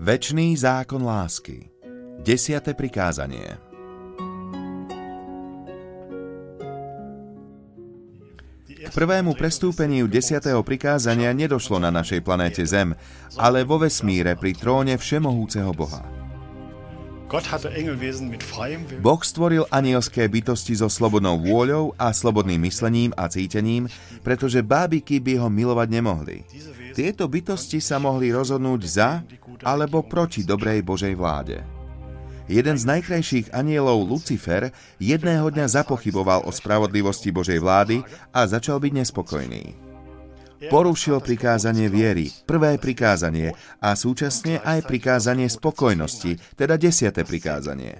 Večný zákon lásky. 10. prikázanie. K prvému prestúpeniu 10. prikázania nedošlo na našej planéte Zem, ale vo vesmíre pri tróne všemohúceho Boha. Boh stvoril anielské bytosti so slobodnou vôľou a slobodným myslením a cítením, pretože bábiky by ho milovať nemohli. Tieto bytosti sa mohli rozhodnúť za alebo proti dobrej Božej vláde. Jeden z najkrajších anielov, Lucifer, jedného dňa zapochyboval o spravodlivosti Božej vlády a začal byť nespokojný. Porušil prikázanie viery, prvé prikázanie, a súčasne aj prikázanie spokojnosti, teda 10. prikázanie.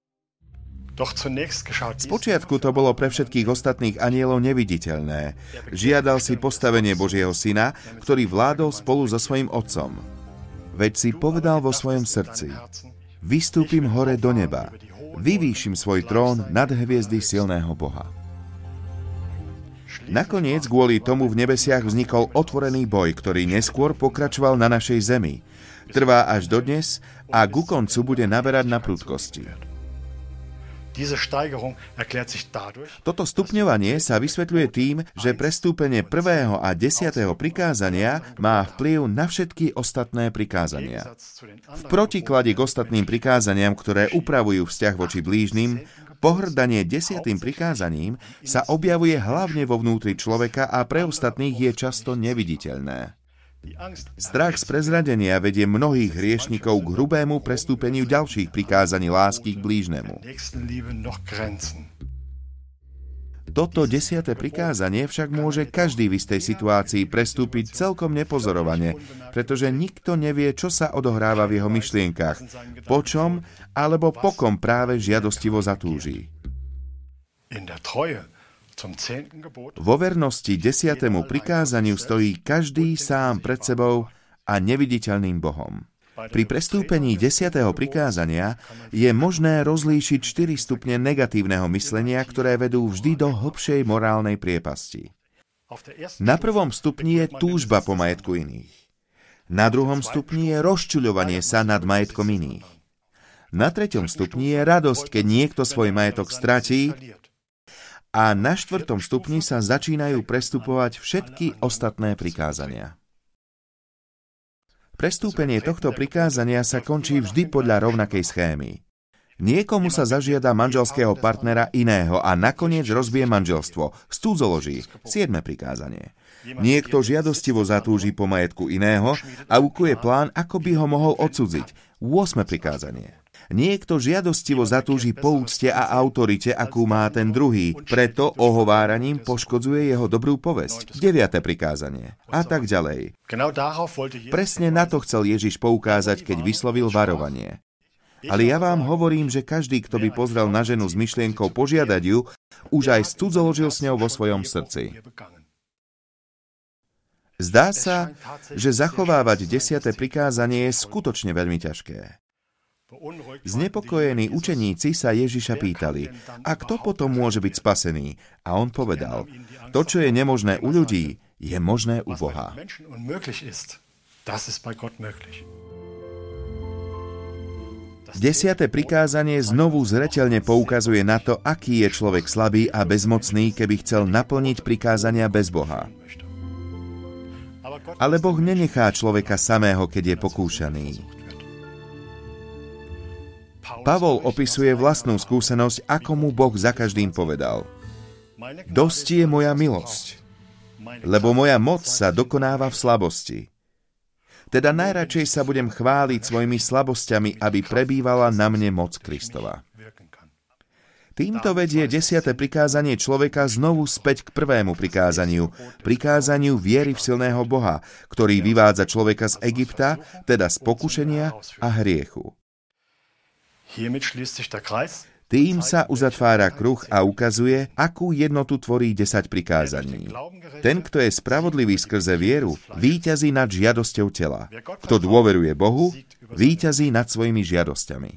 Spočiatku to bolo pre všetkých ostatných anielov neviditeľné. Žiadal si postavenie Božieho syna, ktorý vládol spolu so svojím otcom. Veď si povedal vo svojom srdci: vystúpim hore do neba, vyvýšim svoj trón nad hviezdy silného Boha. Nakoniec kvôli tomu v nebesiach vznikol otvorený boj, ktorý neskôr pokračoval na našej zemi. Trvá až dodnes a ku koncu bude naberať na prudkosti. Toto stupňovanie sa vysvetľuje tým, že prestúpenie 1. a 10. prikázania má vplyv na všetky ostatné prikázania. V protiklade k ostatným prikázaniam, ktoré upravujú vzťah voči blížnym, pohŕdanie 10. prikázaním sa objavuje hlavne vo vnútri človeka a pre ostatných je často neviditeľné. Strach z prezradenia vedie mnohých hriešnikov k hrubému prestúpeniu ďalších prikázaní lásky k blížnemu. Toto 10. prikázanie však môže každý v istej situácii prestúpiť celkom nepozorovane, pretože nikto nevie, čo sa odohráva v jeho myšlienkach, po čom alebo po kom práve žiadostivo zatúži. Vo vernosti 10. prikázaniu stojí každý sám pred sebou a neviditeľným Bohom. Pri prestúpení 10. prikázania je možné rozlíšiť 4 stupne negatívneho myslenia, ktoré vedú vždy do hlbšej morálnej priepasti. Na prvom stupni je túžba po majetku iných. Na druhom stupni je rozčuľovanie sa nad majetkom iných. Na treťom stupni je radosť, keď niekto svoj majetok stratí, a na 4. stupni sa začínajú prestupovať všetky ostatné prikázania. Prestúpenie tohto prikázania sa končí vždy podľa rovnakej schémy. Niekomu sa zažiada manželského partnera iného a nakoniec rozbije manželstvo, cudzoloží, 7. prikázanie. Niekto žiadostivo zatúži po majetku iného a ukuje plán, ako by ho mohol odcudziť, 8. prikázanie. Niekto žiadostivo zatúži po úcte a autorite, akú má ten druhý, preto ohováraním poškodzuje jeho dobrú povesť, 9. prikázanie. A tak ďalej. Presne na to chcel Ježiš poukázať, keď vyslovil varovanie. Ale ja vám hovorím, že každý, kto by pozrel na ženu s myšlienkou požiadať ju, už aj cudzoložil s ňou vo svojom srdci. Zdá sa, že zachovávať 10. prikázanie je skutočne veľmi ťažké. Znepokojení učeníci sa Ježiša pýtali: a kto potom môže byť spasený? A on povedal: to, čo je nemožné u ľudí, je možné u Boha. 10. prikázanie znovu zreteľne poukazuje na to, aký je človek slabý a bezmocný, keby chcel naplniť prikázania bez Boha. Ale Boh nenechá človeka samého, keď je pokúšaný. Pavol opisuje vlastnú skúsenosť, ako mu Boh za každým povedal: dosť je moja milosť, lebo moja moc sa dokonáva v slabosti. Teda najradšej sa budem chváliť svojimi slabosťami, aby prebývala na mne moc Kristova. Týmto vedie 10. prikázanie človeka znovu späť k prvému prikázaniu viery v silného Boha, ktorý vyvádza človeka z Egypta, teda z pokušenia a hriechu. Tým sa uzatvára kruh a ukazuje, akú jednotu tvorí 10 prikázaní. Ten, kto je spravodlivý skrze vieru, víťazí nad žiadosťou tela. Kto dôveruje Bohu, víťazí nad svojimi žiadosťami.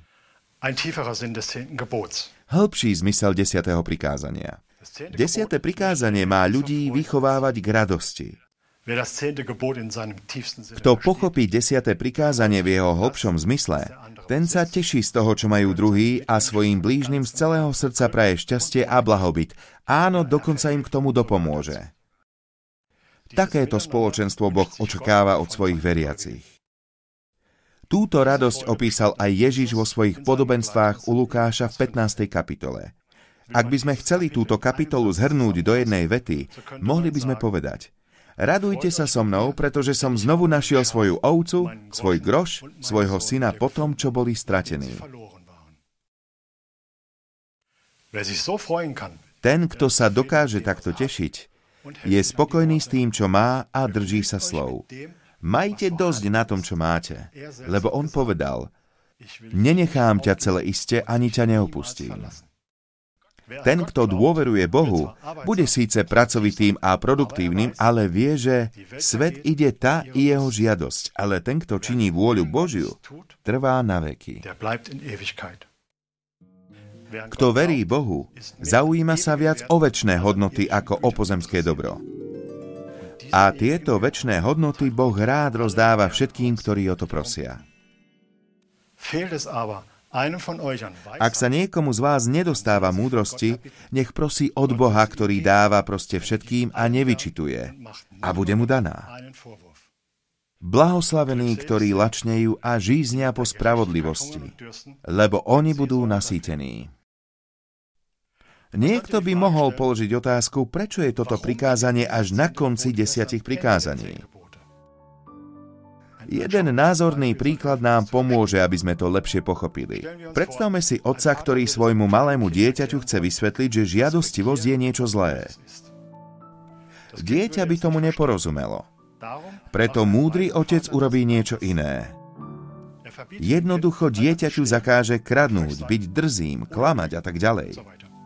Hĺbší zmysel 10. prikázania. 10. prikázanie má ľudí vychovávať k radosti. Kto pochopí 10. prikázanie v jeho hlbšom zmysle, ten sa teší z toho, čo majú druhí a svojim blížnym z celého srdca praje šťastie a blahobyt. Áno, dokonca im k tomu dopomôže. Takéto spoločenstvo Boh očakáva od svojich veriacich. Túto radosť opísal aj Ježiš vo svojich podobenstvách u Lukáša v 15. kapitole. Ak by sme chceli túto kapitolu zhrnúť do jednej vety, mohli by sme povedať: radujte sa so mnou, pretože som znovu našiel svoju ovcu, svoj groš, svojho syna po tom, čo boli stratení. Ten, kto sa dokáže takto tešiť, je spokojný s tým, čo má a drží sa slov. Majte dosť na tom, čo máte, lebo on povedal: nenechám ťa celé iste, ani ťa neopustím. Ten, kto dôveruje Bohu, bude síce pracovitým a produktívnym, ale vie, že svet ide tá i jeho žiadosť, ale ten, kto činí vôľu Božiu, trvá na veky. Kto verí Bohu, zaujíma sa viac o večné hodnoty ako o pozemské dobro. A tieto večné hodnoty Boh rád rozdáva všetkým, ktorí o to prosia. Ak sa niekomu z vás nedostáva múdrosti, nech prosí od Boha, ktorý dáva proste všetkým a nevyčituje, a bude mu daná. Blahoslavení, ktorí lačnejú a žíznia po spravodlivosti, lebo oni budú nasýtení. Niekto by mohol položiť otázku, prečo je toto prikázanie až na konci 10 prikázaní. Jeden názorný príklad nám pomôže, aby sme to lepšie pochopili. Predstavme si otca, ktorý svojmu malému dieťaťu chce vysvetliť, že žiadostivosť je niečo zlé. Dieťa by tomu neporozumelo. Preto múdry otec urobí niečo iné. Jednoducho dieťaťu zakáže kradnúť, byť drzým, klamať a tak ďalej.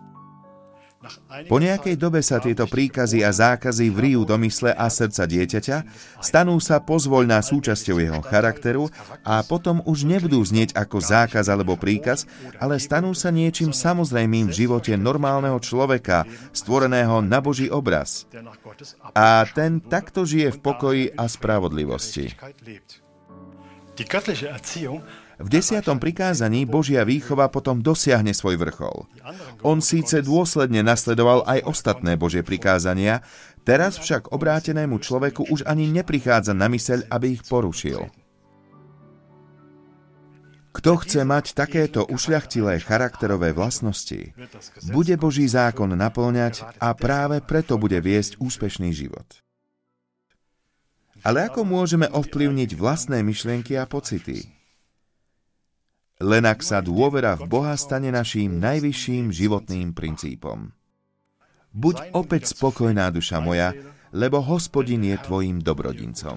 Po nejakej dobe sa tieto príkazy a zákazy vrijú do mysle a srdca dieťaťa, stanú sa pozvoľná súčasťou jeho charakteru a potom už nebudú znieť ako zákaz alebo príkaz, ale stanú sa niečím samozrejmým v živote normálneho človeka, stvoreného na Boží obraz. A ten takto žije v pokoji a spravodlivosti. V 10. prikázaní Božia výchova potom dosiahne svoj vrchol. On síce dôsledne nasledoval aj ostatné Božie prikázania, teraz však obrátenému človeku už ani neprichádza na myseľ, aby ich porušil. Kto chce mať takéto ušľachtilé charakterové vlastnosti, bude Boží zákon naplňať a práve preto bude viesť úspešný život. Ale ako môžeme ovplyvniť vlastné myšlienky a pocity? Len ak sa dôvera v Boha stane naším najvyšším životným princípom. Buď opäť spokojná, duša moja, lebo Hospodin je tvojim dobrodincom.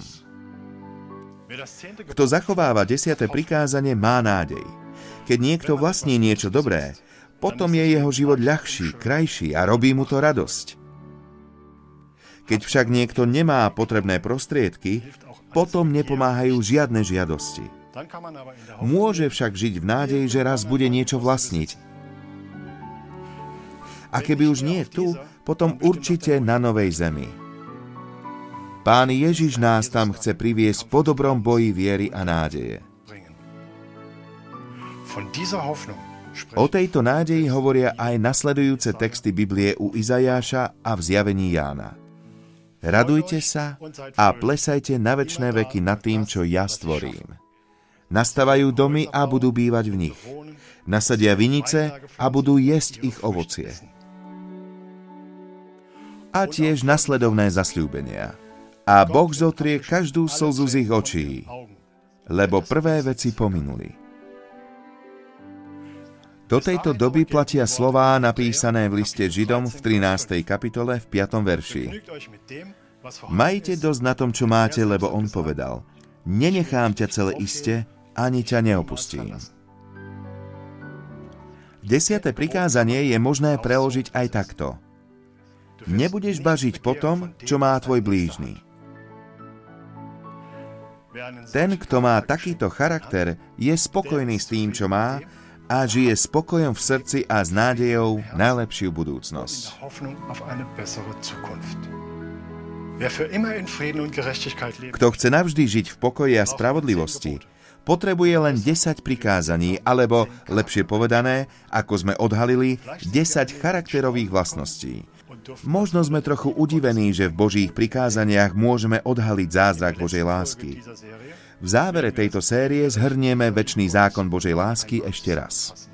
Kto zachováva 10. prikázanie, má nádej. Keď niekto vlastní niečo dobré, potom je jeho život ľahší, krajší a robí mu to radosť. Keď však niekto nemá potrebné prostriedky, potom nepomáhajú žiadne žiadosti. Môže však žiť v nádeji, že raz bude niečo vlastniť. A keby už nie tu, potom určite na novej zemi. Pán Ježiš nás tam chce priviesť po dobrom boji viery a nádeje. O tejto nádeji hovoria aj nasledujúce texty Biblie u Izajáša a v zjavení Jána. Radujte sa a plesajte na večné veky nad tým, čo ja stvorím. Nastavajú domy a budú bývať v nich. Nasadia vinice a budú jesť ich ovocie. A tiež nasledovné zasľúbenia. A Boh zotrie každú slzu z ich očí, lebo prvé veci pominuli. Do tejto doby platia slová napísané v liste Židom v 13. kapitole v 5. verši. Majte dosť na tom, čo máte, lebo on povedal: nenechám ťa celé iste, ani ťa neopustím. 10. prikázanie je možné preložiť aj takto. Nebudeš bažiť po tom, čo má tvoj blížny. Ten, kto má takýto charakter, je spokojný s tým, čo má, a žije spokojom v srdci a s nádejou na lepšiu budúcnosť. Kto chce navždy žiť v pokoji a spravodlivosti, potrebuje len 10 prikázaní, alebo, lepšie povedané, ako sme odhalili, 10 charakterových vlastností. Možno sme trochu udivení, že v Božích prikázaniach môžeme odhaliť zázrak Božej lásky. V závere tejto série zhrnieme večný zákon Božej lásky ešte raz.